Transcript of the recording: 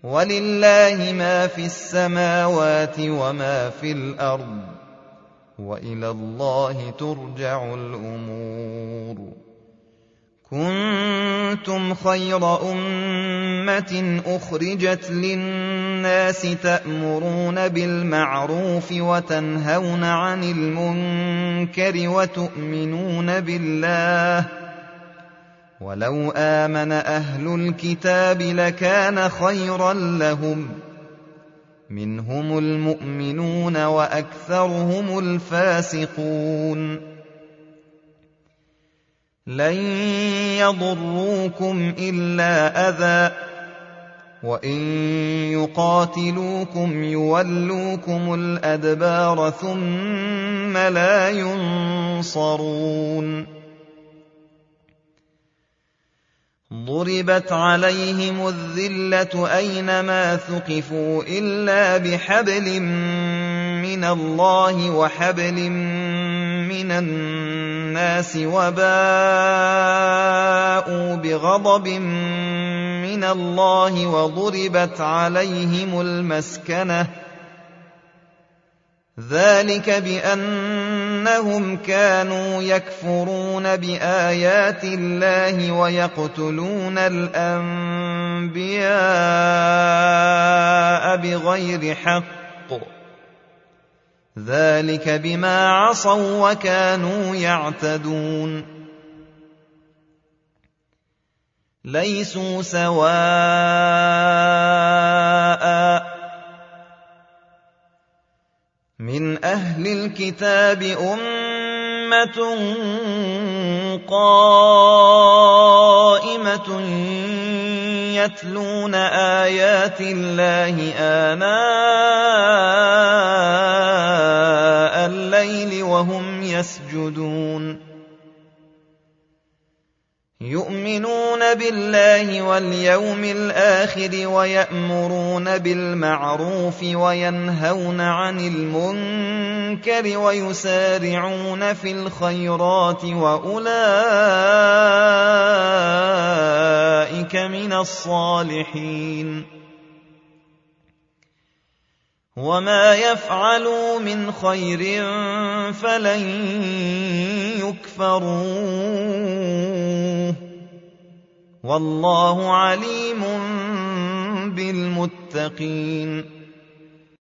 وَلِلَّهِ مَا فِي السَّمَاوَاتِ وَمَا فِي الْأَرْضِ وَإِلَى اللَّهِ تُرْجَعُ الْأُمُورُ كُنتُمْ خَيْرَ أُمَّةٍ أُخْرِجَتْ لِلنَّاسِ تَأْمُرُونَ بِالْمَعْرُوفِ وَتَنْهَوْنَ عَنِ الْمُنكَرِ وَتُؤْمِنُونَ بِاللَّهِ وَلَوْ آمَنَ أَهْلُ الْكِتَابِ لَكَانَ خَيْرًا لَّهُم مِّنْهُمُ الْمُؤْمِنُونَ وَأَكْثَرُهُمُ الْفَاسِقُونَ لَن يَضُرُّوكُمْ إِلَّا أَذًى وَإِن يُقَاتِلُوكُمْ يُوَلُّوكُمُ الْأَدْبَارَ ثُمَّ لَا يُنصَرُونَ ضُرِبَتْ عَلَيْهِمُ الذِّلَّةُ أَيْنَمَا ثُقِفُوا إِلَّا بِحَبْلٍ مِّنَ اللَّهِ وَحَبْلٍ مِّنَ النَّاسِ وَبَاءُوا بِغَضَبٍ مِّنَ اللَّهِ وَضُرِبَتْ عَلَيْهِمُ الْمَسْكَنَةُ ذَلِكَ بِأَنَّهُمْ كَانُوا يَكْفُرُونَ بِآيَاتِ اللَّهِ وَيَقْتُلُونَ الْأَنبِيَاءَ بِغَيْرِ حَقٍّ ذَلِكَ بِمَا عَصَوا وَّكَانُوا يَعْتَدُونَ لَيْسُوا سَوَاءً مِّنْ أَهْلِ الْكِتَابِ أُمَّةٌ قَائِمَةٌ يَتْلُونَ آيَاتِ اللَّهِ آنَاءَ اللَّيْلِ وَهُمْ يَسْجُدُونَ يُؤْمِنُونَ بِاللَّهِ وَالْيَوْمِ الْآخِرِ وَيَأْمُرُونَ بِالْمَعْرُوفِ وَيَنْهَوْنَ عَنِ الْمُنكَرِ وَيُسَارِعُونَ فِي الْخَيْرَاتِ وَأُولَٰئِكَ مِنَ الصَّالِحِينَ وَمَا يَفْعَلُوا مِنْ خَيْرٍ فَلَن يُكْفَرُوهُ وَاللَّهُ عَلِيمٌ بِالْمُتَّقِينَ